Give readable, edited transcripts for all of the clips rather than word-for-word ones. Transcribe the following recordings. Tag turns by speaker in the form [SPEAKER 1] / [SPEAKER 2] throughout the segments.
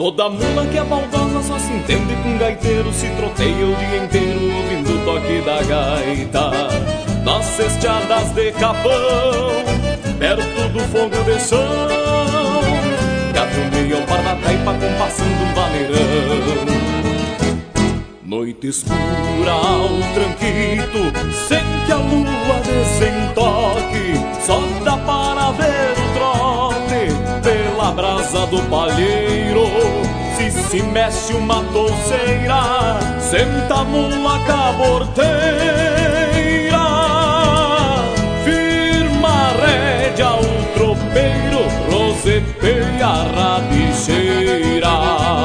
[SPEAKER 1] Toda mula que é baldosa só se entende com gaiteiro, se troteia o dia inteiro ouvindo o toque da gaita. Nas cesteadas de capão, perto do fogo de chão, gaviumeia o par da taipa compassando um vaneirão. Noite escura ao tranquito, sem que a lua desentoque, só dá para ver o trote pela brasa do palheiro. Se mexe uma touceira, senta a mula caborteira, firma a rédea o tropeiro, roseteia a rabicheira.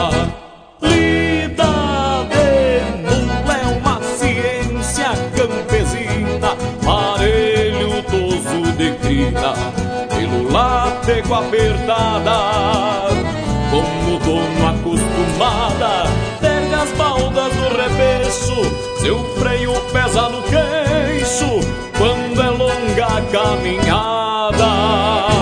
[SPEAKER 1] Lida de mula é uma ciência campesina, parelho toso de crina, pelo látego apertada, como dona acostumada, pega as baldas do repecho, seu freio pesa no queixo, quando é longa a caminhada.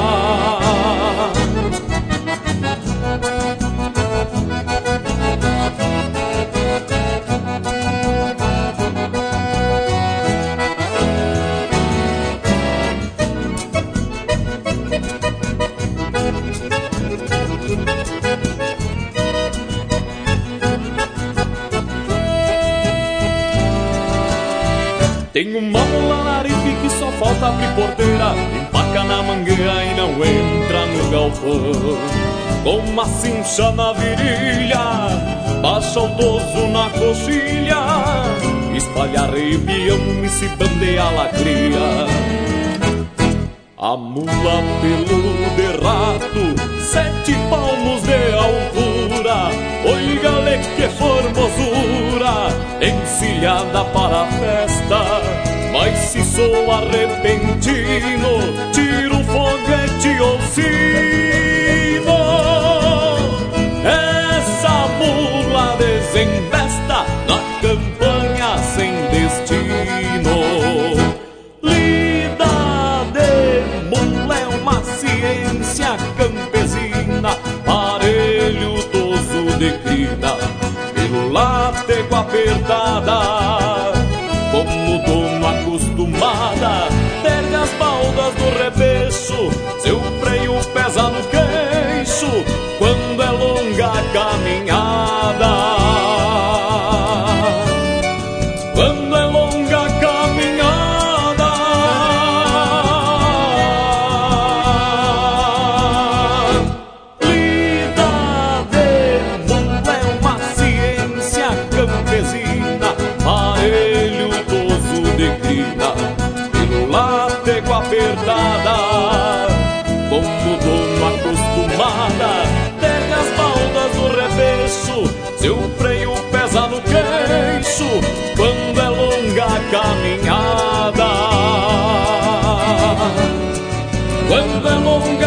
[SPEAKER 1] Tem uma mula na Aripe que só falta abrir porteira, empaca na mangueira e não entra no galpão. Com uma cincha na virilha, baixa o toso na coxilha, espalha arrepião e se bandeia a lacria. A mula pelo de rato, 7 palmos de altura, oi gale que formosura, encilhada para a festa. Mas se sou arrepentino, tiro o foguete ou sino, essa mula desembesta na campanha sem destino. Lida de mula é uma ciência campesina, parelho toso de crina, pelo látego apertada, como dona acostumada, pega as baldas do repecho, seu freio pesa no queixo, quando é longa a caminhada. Quando é longa a caminhada, lida de mula é uma ciência campesina, parelho toso de crina, pelo látego apertada, como dona acostumada, pega as baldas do repecho, seu freio pesa no queixo, quando é longa a caminhada. Quando é longa